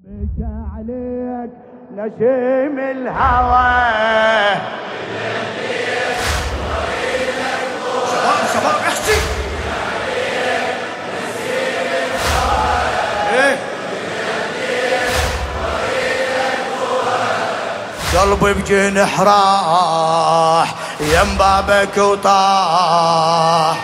بكى عليك نسيم الهوى. شباب احكي. قلبي بجنح راح يم بابك وطاح.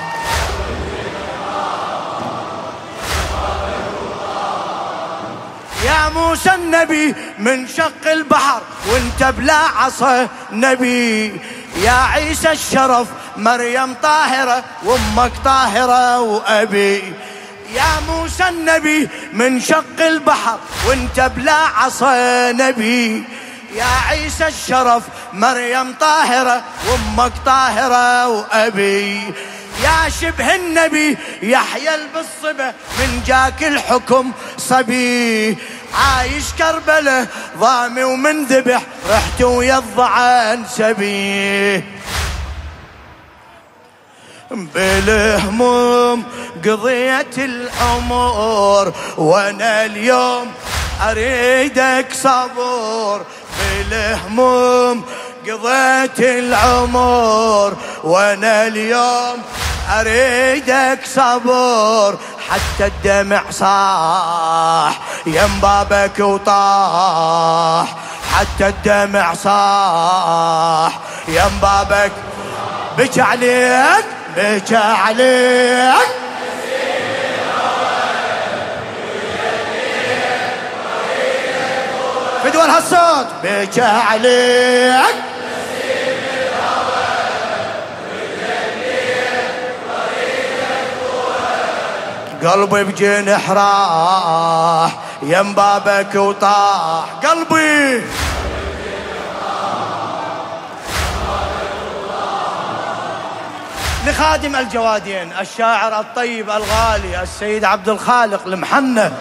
يا موسى النبي من شق البحر وانت بلا عصا نبي. يا عيسى الشرف مريم طاهرة وامك طاهرة وابي. يا موسى النبي من شق البحر وانت بلا عصا نبي. يا عيسى الشرف مريم طاهرة وامك طاهرة وابي. يا شبه النبي يحيى بالصبا من جاك الحكم صبي. عايش كربله ضامي ومن ذبح رحت ويا الضعان سبي. بالهموم قضيت الأمور وانا اليوم اريدك صبور. بالهموم قضيت العمر وانا اليوم اريدك صبور. حتى الدمع صاح يم بابك وطاح. حتى الدمع صاح يم بابك. بكى عليك بكى عليك فدوى هالصوت. بكى عليك قلبي بجنح راح يم بابك وطاح. قلبي لخادم الجوادين الشاعر الطيب الغالي السيد عبد الخالق المحنة.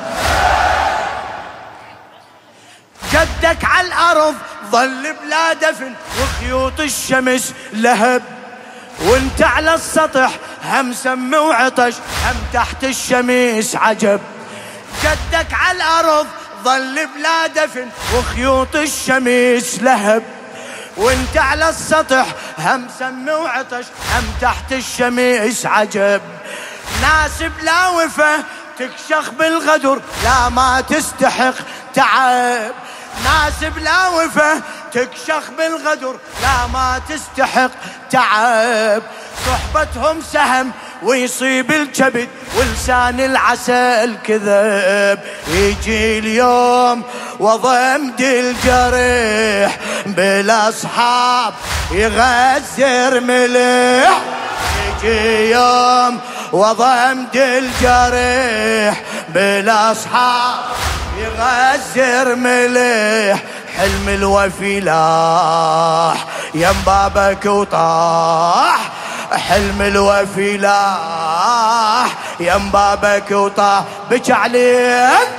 جدك على الأرض ظل بلا دفن وخيوط الشمس لهب. وانت على السطح هم سم وعطش هم تحت الشمس عجب. جدك على الأرض ظل بلا دفن وخيوط الشمس لهب. وانت على السطح هم سم وعطش هم تحت الشمس عجب. ناس بلا وفا تكشخ بالغدر لا ما تستحق تعب. ناس بلا وفا تكشخ بالغدر لا ما تستحق تعب. صحبتهم سهم ويصيب الكبد ولسان العسل كذب. يجي اليوم وضمد الجريح بالاصحاب يغزر مليح. يجي يوم وضمد الجريح بالاصحاب يغزر مليح. حلم الوفي لاح يم بابك وطاح. حلم الوفي لاح يم بابك وطاح. بكى عليك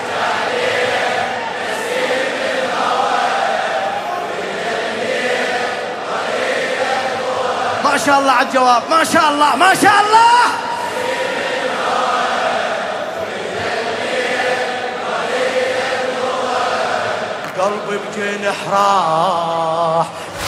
ما شاء الله على الجواب. ما شاء الله ما شاء الله. قلبي بجنح راح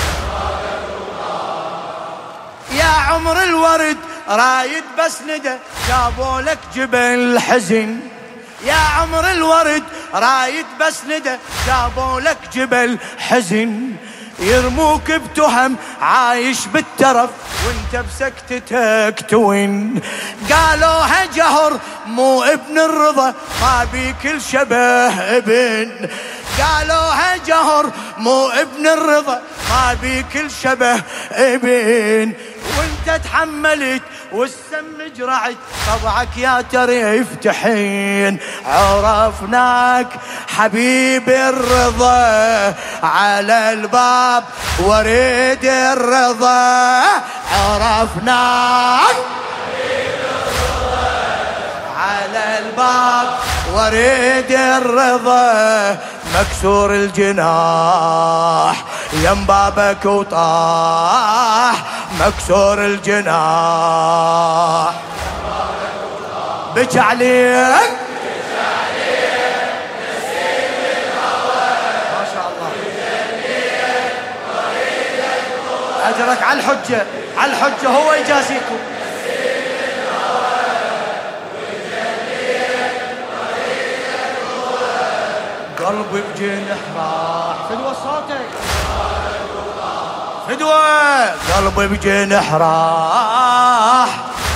يا عمر الورد رايد بس ندى جابوا لك جبل حزن. يا عمر الورد رايد بس ندى جابوا لك جبل حزن. يرموك بتهم عايش بالترف وانت بسكتتك توين. قالوها جهر مو ابن الرضا ما بيك الشبه ابن. قالوها جهر مو ابن الرضا ما بيك الشبه ابن. وانت تحملت والسم جرعت طبعك يا ترى يفتحين. عرفناك حبيب الرضا على الباب وريد الرضا. عرفناك حبيب الرضا على الباب وريد الرضا. مكسور الجناح يم بابك وطاح. مكسور الجناح بكى عليك أجرك على الحجة، على الحجة هو يجازيكم. قلبي بجنح راح فدوى صوتك، فدوى قلبي بجنح راح.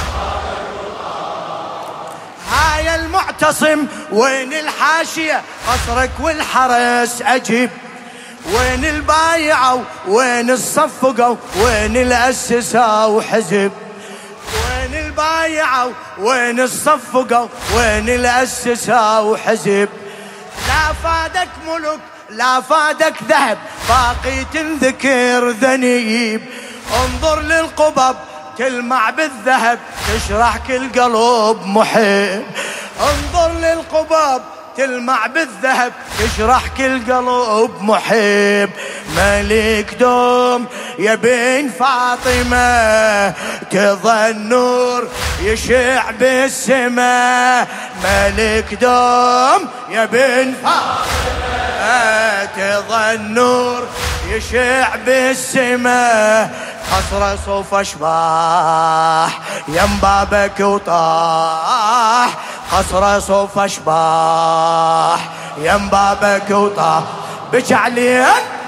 هاي المعتصم وين الحاشية قصرك والحرس أجيب، وين البايعوا وين الصفقوا وين الأسسة وحزب، وين البايعوا وين الصفقوا وين الأسسة وحزب. لا فادك ملك لا فادك ذهب باقي تنذكر ذنيب، انظر للقبب تلمع بالذهب تشرح كل قلب محب، انظر للقبب تلمع بالذهب تشرح كل قلب محب. ملك دوم يا بن فاطمة تظل نور يشع بالسماء، ملك دوم يا بن فاطمة تظل نور يشع بالسماء. قصر صوف اشباح يم بابك وطاح، قصر صوف اشباح يم بابك وطاح. بك عليك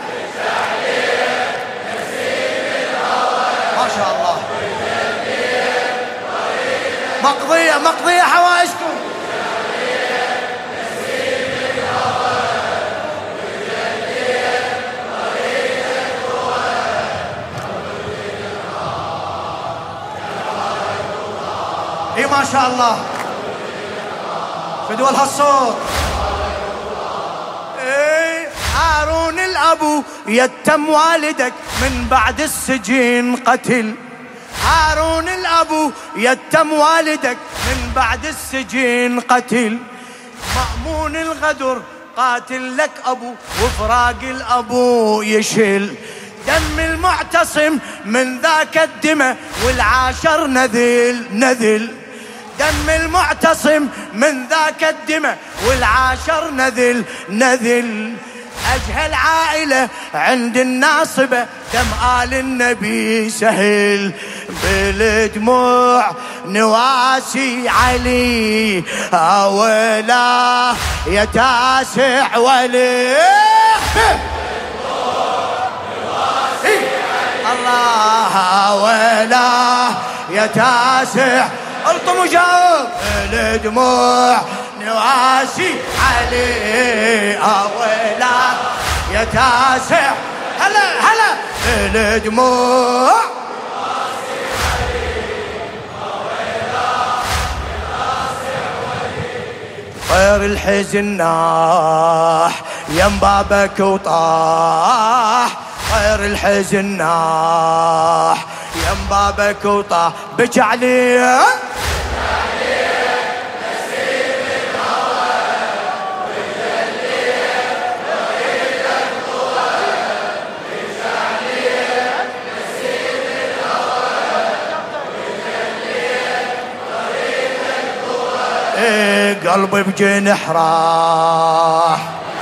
ما شاء الله مقضية مقضية حوائجكم. اي ما شاء الله فدوى هالصوت. اي هارون الابو يتم والدك من بعد السجين قتل، هارون الابو يتم والدك من بعد السجين قتل. مأمون الغدر قاتل لك ابو وفراق الابو يشل، دم المعتصم من ذاك الدمى والعاشر نذل نذل، دم المعتصم من ذاك الدمى والعاشر نذل نذل. أجهل عائلة عند الناصبة دم آل النبي سهل، بالدموع نواسي علي أولا يا تاسع ولي. الله ولا يا تاسع الطم وجاوب، الدموع نواسي علي اولا يا تاسع. هلا هلا الدموع نواسي علي اولا يا تاسع. طير الحزن ناح يم بابك وطاح، طير الحزن ناح يم بابك وطاح. بك عليه نسيم الهوى وجليه بغيت القوى، بك عليه نسيم الهوى وجليه بغيت القوى. إيه قلبي بجنح راح.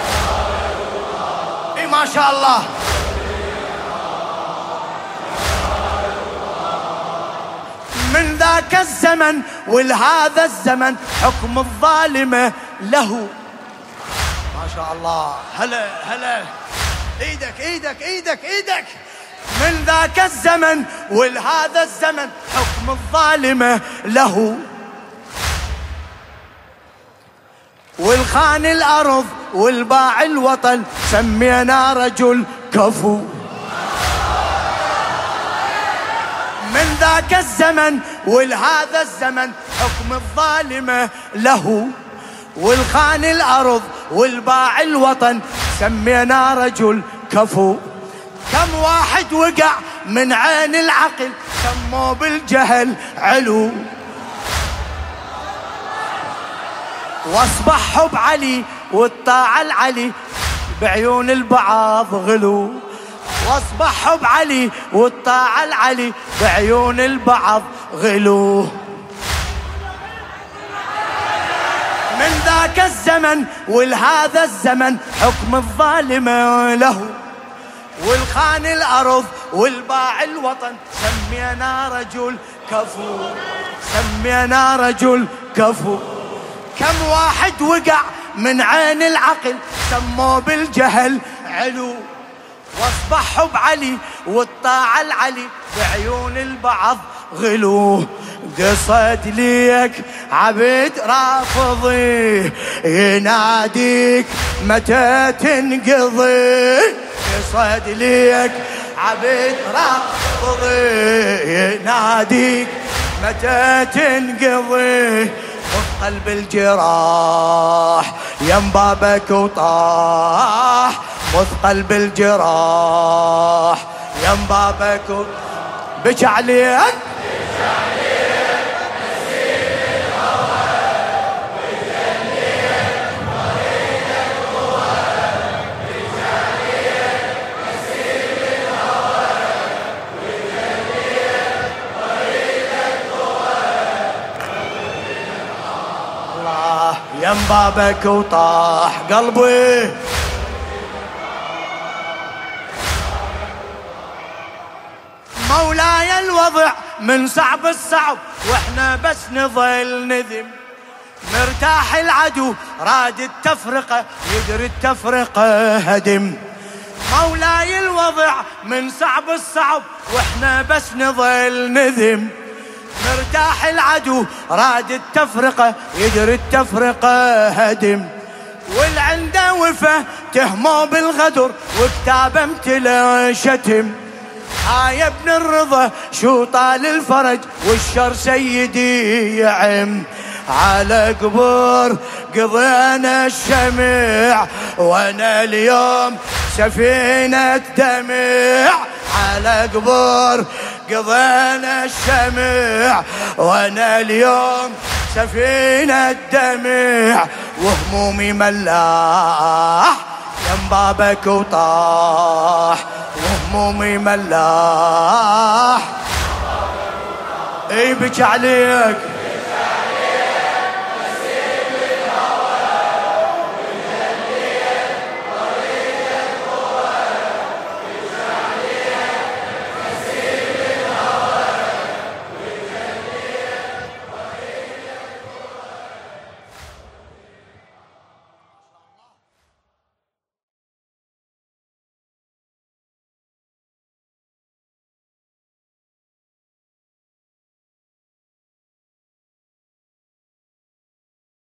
إيه ما شاء الله من ذاك الزمن ولهذا الزمن حكم الظالمة له. ما شاء الله هلا هلا ايدك ايدك ايدك ايدك. من ذاك الزمن ولهذا الزمن حكم الظالمة له، والخان الأرض والباع الوطن سمينا رجل كفو. من ذاك الزمن ولهذا الزمن حكم الظالمة له، والخان الأرض والباع الوطن سمينا رجل كفو. كم واحد وقع من عين العقل سموه بالجهل علو، واصبح حب علي والطاعة العلي بعيون البعض غلو، واصبح حب علي والطاعة العلي بعيون البعض غلو. من ذاك الزمن ولهذا الزمن حكم الظالمة له، والخان الأرض والباع الوطن، سمينا رجل كفو، سمينا رجل كفو. كم واحد وقع من عين العقل سموه بالجهل علو، واصبح حب علي والطاعة العلي بعيون البعض غلو. قصد ليك عبد رافضي يناديك متى تنقضي، قصد ليك عبد رافضي يناديك متى تنقضي. وفي قلب الجراح يم بابك وطاح، وفي قلب الجراح يم بابك بكى عليك يم بابك وطاح قلبي. مولاي الوضع من صعب الصعب واحنا بس نظل نذم، مرتاح العدو راد التفرقة يدري التفرقة هدم. مولاي الوضع من صعب الصعب واحنا بس نظل نذم، مرتاح العدو راد التفرقة يدري التفرقة هدم. والعنده وفا تهموا بالغدر وكتابه امتلى شتم. يا ابن الرضا شو طال الفرج والشر سيدي يعم، على قبور قضينا الشمع وانا اليوم سفينة دمع، على قبور قضينا الشمع وانا اليوم سفينة دمع. وهمومي ملاح يم بابك وطاح، وهمومي ملاح اي بكى عليك.